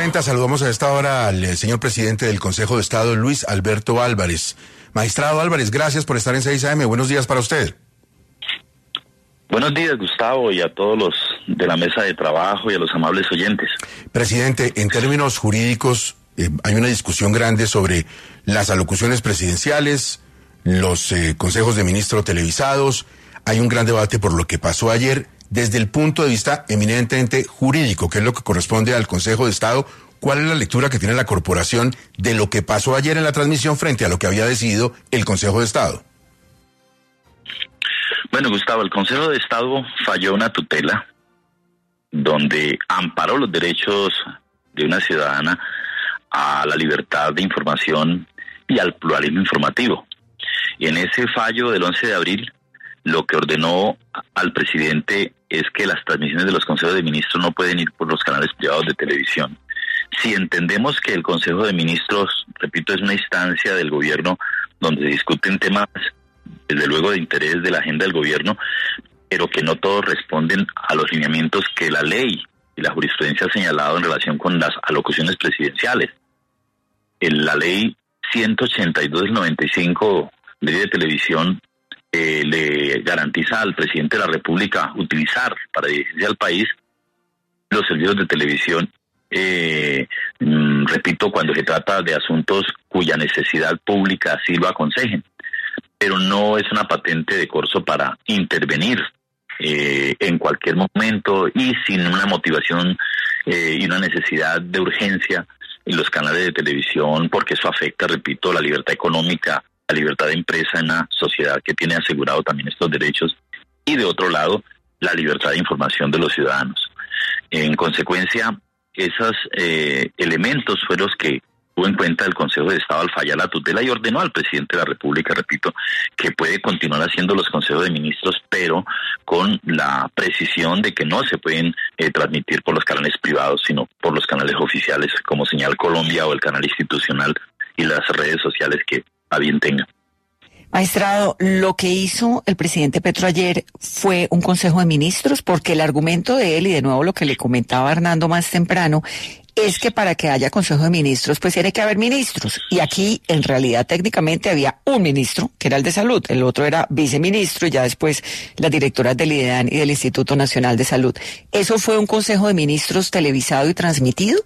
Presidenta, saludamos a esta hora al señor presidente del Consejo de Estado, Luis Alberto Álvarez. Magistrado Álvarez, gracias por estar en 6 AM. Buenos días para usted. Buenos días, Gustavo, y a todos los de la mesa de trabajo y a los amables oyentes. Presidente, en términos jurídicos, hay una discusión grande sobre las alocuciones presidenciales, los consejos de ministros televisados. Hay un gran debate por lo que pasó ayer. Desde el punto de vista eminentemente jurídico, que es lo que corresponde al Consejo de Estado, ¿cuál es la lectura que tiene la corporación de lo que pasó ayer en la transmisión frente a lo que había decidido el Consejo de Estado? Bueno, Gustavo, el Consejo de Estado falló una tutela donde amparó los derechos de una ciudadana a la libertad de información y al pluralismo informativo. Y en ese fallo del 11 de abril, lo que ordenó al presidente es que las transmisiones de los consejos de ministros no pueden ir por los canales privados de televisión. Si entendemos que el Consejo de Ministros, repito, es una instancia del gobierno donde se discuten temas, desde luego, de interés de la agenda del gobierno, pero que no todos responden a los lineamientos que la ley y la jurisprudencia ha señalado en relación con las alocuciones presidenciales. En la ley 182 del 95, ley de televisión, le garantiza al presidente de la República utilizar para dirigirse al país los servicios de televisión, repito, cuando se trata de asuntos cuya necesidad pública así lo aconsejen, pero no es una patente de corso para intervenir en cualquier momento y sin una motivación y una necesidad de urgencia en los canales de televisión, porque eso afecta, repito, la libertad económica, la libertad de empresa en una sociedad que tiene asegurado también estos derechos, y de otro lado, la libertad de información de los ciudadanos. En consecuencia, esos elementos fueron los que tuvo en cuenta el Consejo de Estado al fallar la tutela y ordenó al presidente de la República, repito, que puede continuar haciendo los consejos de ministros, pero con la precisión de que no se pueden transmitir por los canales privados, sino por los canales oficiales, como Señal Colombia o el canal institucional y las redes sociales que a bien tenga. Magistrado, lo que hizo el presidente Petro ayer fue un consejo de ministros, porque el argumento de él, y de nuevo lo que le comentaba Hernando más temprano, es que para que haya consejo de ministros, pues tiene que haber ministros. Y aquí, en realidad, técnicamente había un ministro, que era el de salud, el otro era viceministro, y ya después las directoras del IDEAN y del Instituto Nacional de Salud. ¿Eso fue un consejo de ministros televisado y transmitido?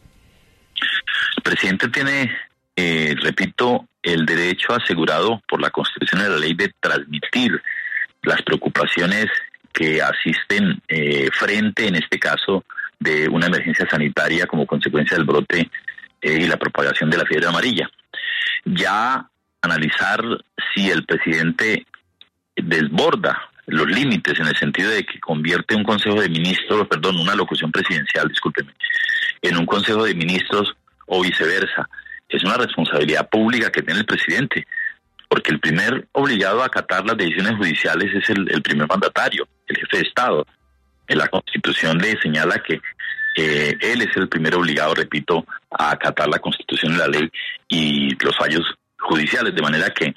El presidente tiene, repito, el derecho asegurado por la Constitución y la ley de transmitir las preocupaciones que asisten frente, en este caso, de una emergencia sanitaria como consecuencia del brote y la propagación de la fiebre amarilla. Ya analizar si el presidente desborda los límites en el sentido de que convierte un consejo de ministros, una locución presidencial, discúlpeme, en un consejo de ministros o viceversa, es una responsabilidad pública que tiene el presidente, porque el primer obligado a acatar las decisiones judiciales es el primer mandatario, el jefe de Estado. En la Constitución le señala que él es el primer obligado, repito, a acatar la Constitución y la ley y los fallos judiciales, de manera que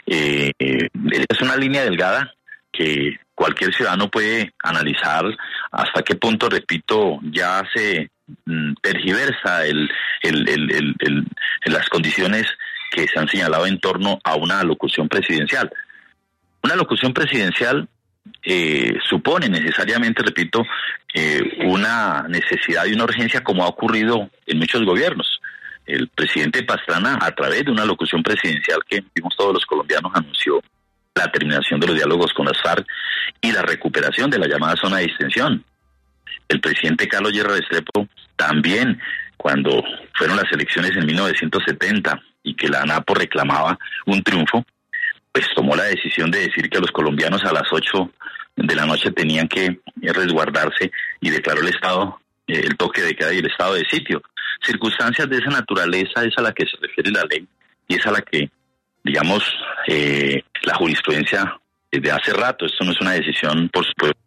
es una línea delgada que cualquier ciudadano puede analizar hasta qué punto, repito, ya se tergiversa las condiciones que se han señalado en torno a una alocución presidencial. Una alocución presidencial supone necesariamente, repito, una necesidad y una urgencia, como ha ocurrido en muchos gobiernos. El presidente Pastrana, a través de una locución presidencial que vimos todos los colombianos, anunció la terminación de los diálogos con las FARC y la recuperación de la llamada zona de distensión. El presidente Carlos Lleras Restrepo también, cuando fueron las elecciones en 1970 y que la ANAPO reclamaba un triunfo, pues tomó la decisión de decir que los colombianos a las 8 de la noche tenían que resguardarse y declaró el toque de queda y el estado de sitio. Circunstancias de esa naturaleza es a la que se refiere la ley y es a la que, digamos, la jurisprudencia desde hace rato. Esto no es una decisión, por supuesto,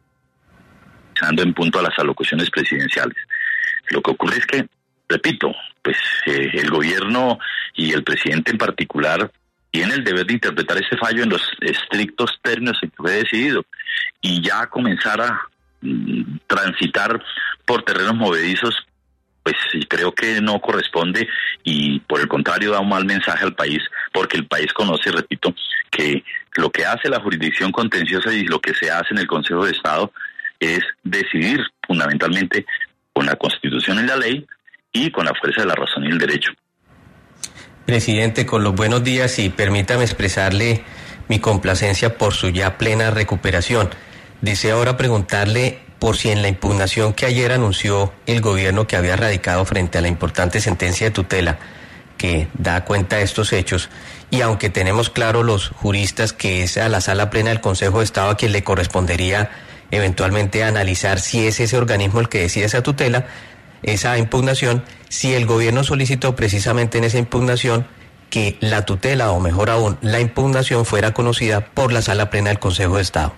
en punto a las alocuciones presidenciales. Lo que ocurre es que, repito, pues el gobierno y el presidente en particular tiene el deber de interpretar este fallo en los estrictos términos en que fue decidido y ya comenzar a transitar por terrenos movedizos pues creo que no corresponde y por el contrario da un mal mensaje al país, porque el país conoce, repito, que lo que hace la jurisdicción contenciosa y lo que se hace en el Consejo de Estado es decidir fundamentalmente con la Constitución y la ley y con la fuerza de la razón y el derecho. Presidente, con los buenos días y permítame expresarle mi complacencia por su ya plena recuperación. Deseo ahora preguntarle por si en la impugnación que ayer anunció el gobierno que había radicado frente a la importante sentencia de tutela que da cuenta de estos hechos, y aunque tenemos claro los juristas que es a la Sala Plena del Consejo de Estado a quien le correspondería eventualmente analizar si es ese organismo el que decide esa tutela, esa impugnación, si el gobierno solicitó precisamente en esa impugnación que la tutela, o mejor aún, la impugnación fuera conocida por la Sala Plena del Consejo de Estado.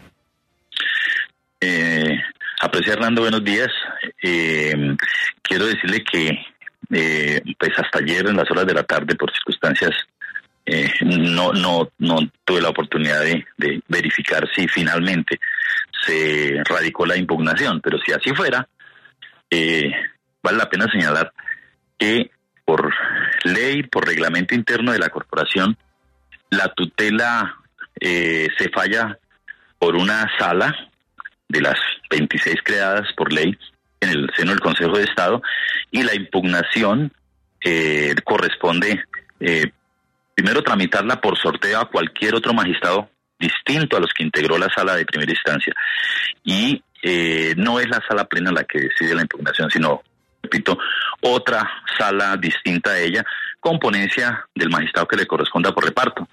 Apreciado Hernando, buenos días. Quiero decirle que pues hasta ayer en las horas de la tarde, por circunstancias, no tuve la oportunidad de verificar si finalmente se radicó la impugnación, pero si así fuera, vale la pena señalar que por ley, por reglamento interno de la corporación, la tutela se falla por una sala de las 26 creadas por ley en el seno del Consejo de Estado, y la impugnación corresponde primero tramitarla por sorteo a cualquier otro magistrado distinto a los que integró la sala de primera instancia, y no es la Sala Plena la que decide la impugnación, sino, repito, otra sala distinta a ella, con ponencia del magistrado que le corresponda por reparto.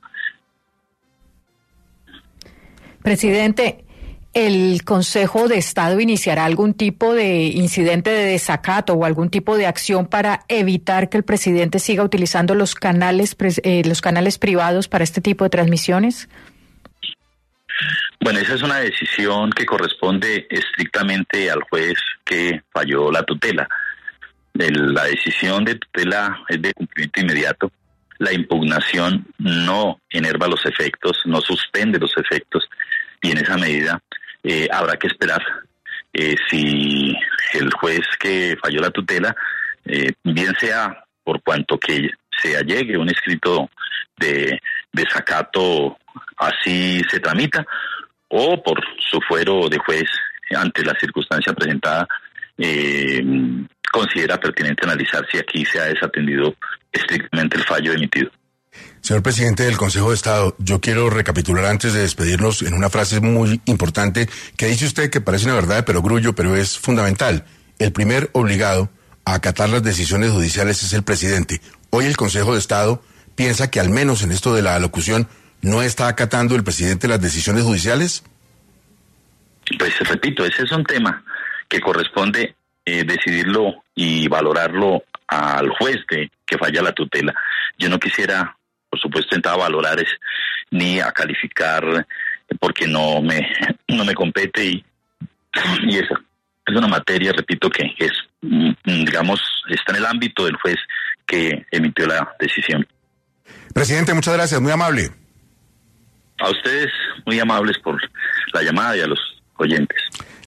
Presidente, ¿el Consejo de Estado iniciará algún tipo de incidente de desacato o algún tipo de acción para evitar que el presidente siga utilizando los canales privados para este tipo de transmisiones? Bueno, esa es una decisión que corresponde estrictamente al juez que falló la tutela. La decisión de tutela es de cumplimiento inmediato. La impugnación no enerva los efectos, no suspende los efectos, y en esa medida habrá que esperar si el juez que falló la tutela, bien sea por cuanto que se allegue un escrito de desacato, así se tramita, o por su fuero de juez ante la circunstancia presentada, considera pertinente analizar si aquí se ha desatendido estrictamente el fallo emitido. Señor presidente del Consejo de Estado, yo quiero recapitular antes de despedirnos en una frase muy importante que dice usted, que parece una verdad de perogrullo, pero es fundamental. El primer obligado a acatar las decisiones judiciales es el presidente. Hoy el Consejo de Estado piensa que al menos en esto de la alocución no está acatando el presidente las decisiones judiciales. Pues repito, ese es un tema que corresponde decidirlo y valorarlo al juez que falla la tutela. Yo no quisiera, por supuesto, entrar a valorar ni a calificar, porque no me compete, y esa es una materia, repito, que es, digamos, está en el ámbito del juez que emitió la decisión. Presidente, muchas gracias, muy amable. A ustedes, muy amables por la llamada, y a los oyentes.